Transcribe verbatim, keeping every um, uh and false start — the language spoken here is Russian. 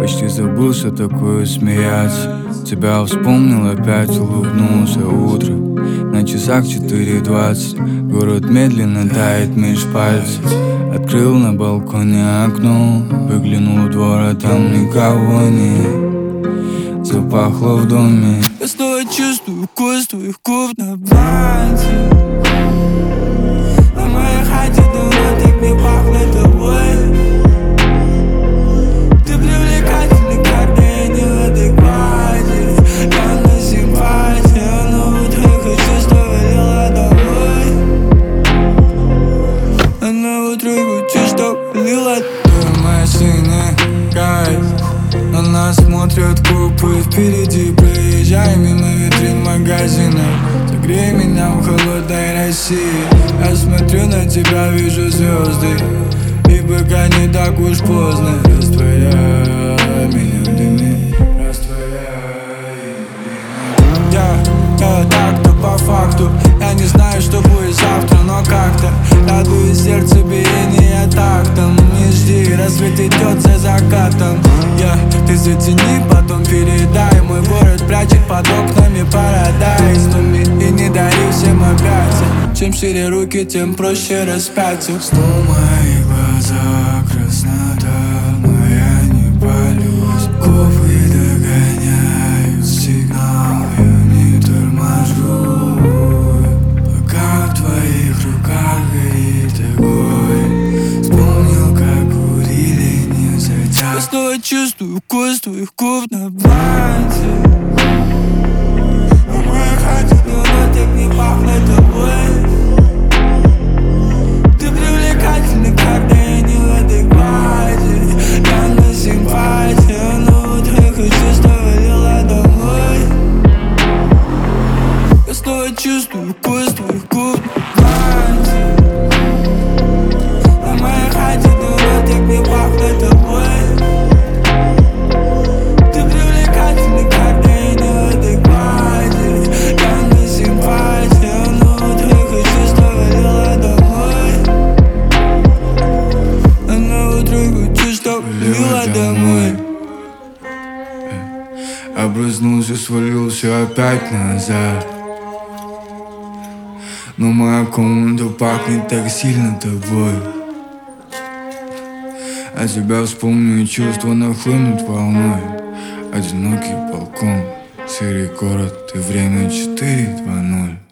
почти забыл, что такое смеяться. Тебя вспомнил, опять улыбнулся утро. На часах четыре двадцать. Город медленно тает меж пальцев. Открыл на балконе окно, выглянул в двор, а там никого нет. Запахло в доме. Я снова чувствую вкус твоих губ на банте. На моей хате давно так не пахло тобой. Ты привлекательный, когда я не в адеквате. Я на симпатии, но вот только чувство валило домой. Она вот руку чувство валила. Ты моя синяя кайф. На нас смотрят копы впереди. Проезжай мимо витрин магазина. Согрей меня в холодной России. Я смотрю на тебя, вижу звезды. И пока не так уж поздно. Растворяй меня в дыме. Растворяй меня. Я, я так-то по факту. Я не знаю, что будет завтра, но как-то радует сердце биение тактом. Не жди, рассвет идет за закатом. Я, ты затяни, потом передай. Мой город прячет под окнами парадайз. И не дари всем опять. Чем шире руки, тем проще распяться. Снова мои глаза, краснота, но я не палюсь. Ковы догоняют сигнал, я не торможу. Пока в твоих руках горит огонь. Вспомнил, как курили, не затяг. Я снова чувствую вкус твоих губ на банте. На моей хате давно так не пахло тобой. Ты привлекательный, когда я не в адеквате. Я на симпатии, но вот только чувство валило домой. Я снова чувствую вкус твоих губ на банте. На моей хате давно так не пахло тобой. Ты привлекательный, когда я не в адеквате. Я на симпатии, но вот только чувство валило домой. Она вот только чувство валило домой. Образнулся, свалился опять назад. Но моя комната пахнет так сильно тобой. А тебя вспомню, и чувства нахлынут волной. Одинокий балкон, серый город и время четыре два ноль.